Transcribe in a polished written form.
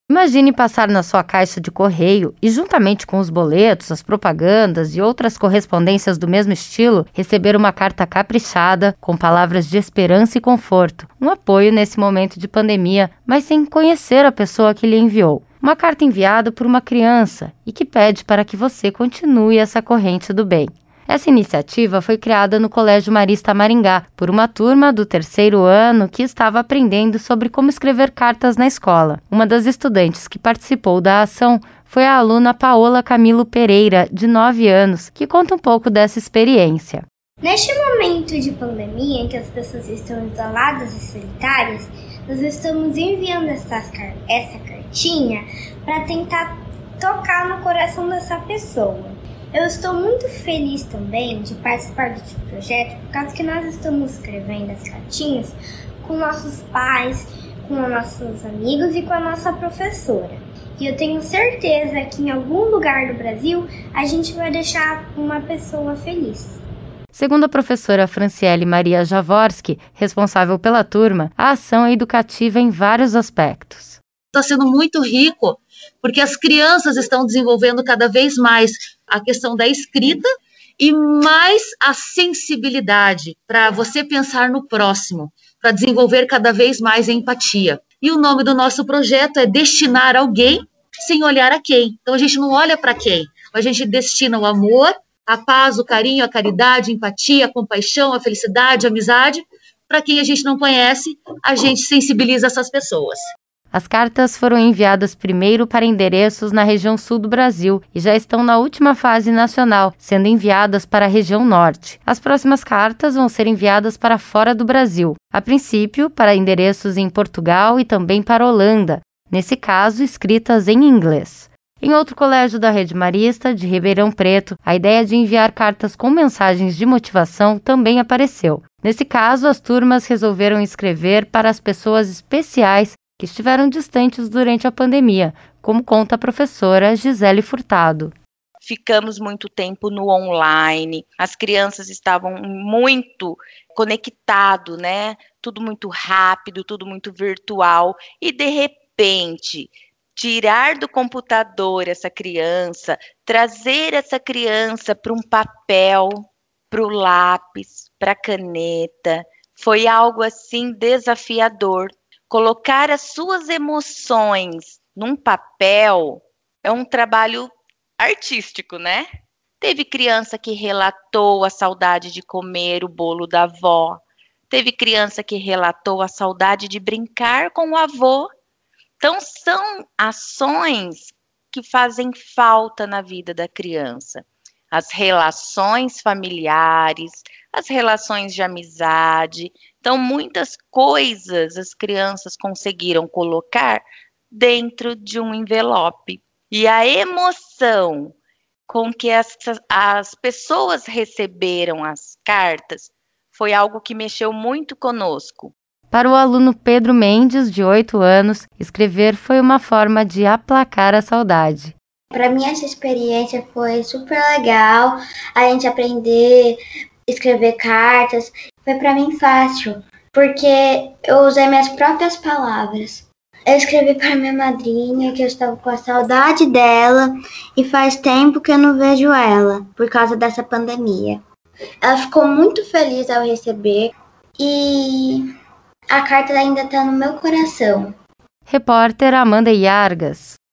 Imagine passar na sua caixa de correio e, juntamente com os boletos, as propagandas e outras correspondências do mesmo estilo, receber uma carta caprichada com palavras de esperança e conforto, um apoio nesse momento de pandemia, mas sem conhecer a pessoa que lhe enviou. Uma carta enviada por uma criança e que pede para que você continue essa corrente do bem. Essa iniciativa foi criada no Colégio Marista Maringá por uma turma do 3º ano que estava aprendendo sobre como escrever cartas na escola. Uma das estudantes que participou da ação foi a aluna Paola Camilo Pereira, de 9 anos, que conta um pouco dessa experiência. Neste momento de pandemia em que as pessoas estão isoladas e solitárias, nós estamos enviando essa cartinha para tentar tocar no coração dessa pessoa. Eu estou muito feliz também de participar desse projeto, por causa que nós estamos escrevendo as cartinhas com nossos pais, com nossos amigos e com a nossa professora. E eu tenho certeza que em algum lugar do Brasil a gente vai deixar uma pessoa feliz. Segundo a professora Franciele Maria Jaworski, responsável pela turma, a ação é educativa em vários aspectos. Está sendo muito rico, porque as crianças estão desenvolvendo cada vez mais a questão da escrita e mais a sensibilidade para você pensar no próximo, para desenvolver cada vez mais a empatia. E o nome do nosso projeto é Destinar Alguém Sem Olhar a Quem. Então a gente não olha para quem, a gente destina o amor, a paz, o carinho, a caridade, a empatia, a compaixão, a felicidade, a amizade. Para quem a gente não conhece, a gente sensibiliza essas pessoas. As cartas foram enviadas primeiro para endereços na região sul do Brasil e já estão na última fase nacional, sendo enviadas para a região norte. As próximas cartas vão ser enviadas para fora do Brasil, a princípio para endereços em Portugal e também para a Holanda, nesse caso escritas em inglês. Em outro colégio da Rede Marista, de Ribeirão Preto, a ideia de enviar cartas com mensagens de motivação também apareceu. Nesse caso, as turmas resolveram escrever para as pessoas especiais que estiveram distantes durante a pandemia, como conta a professora Gisele Furtado. Ficamos muito tempo no online, as crianças estavam muito conectadas, né? Tudo muito rápido, tudo muito virtual, e de repente, tirar do computador essa criança, trazer essa criança para um papel, para o lápis, para a caneta, foi algo assim desafiador. Colocar as suas emoções num papel é um trabalho artístico, né? Teve criança que relatou a saudade de comer o bolo da avó. Teve criança que relatou a saudade de brincar com o avô. Então, são ações que fazem falta na vida da criança. As relações familiares, as relações de amizade. Então, muitas coisas as crianças conseguiram colocar dentro de um envelope. E a emoção com que as pessoas receberam as cartas foi algo que mexeu muito conosco. Para o aluno Pedro Mendes, de 8 anos, escrever foi uma forma de aplacar a saudade. Para mim, essa experiência foi super legal, a gente aprender a escrever cartas. Foi para mim fácil, porque eu usei minhas próprias palavras. Eu escrevi para minha madrinha que eu estava com a saudade dela e faz tempo que eu não vejo ela, por causa dessa pandemia. Ela ficou muito feliz ao receber e a carta ainda está no meu coração. Repórter Amanda Iargas.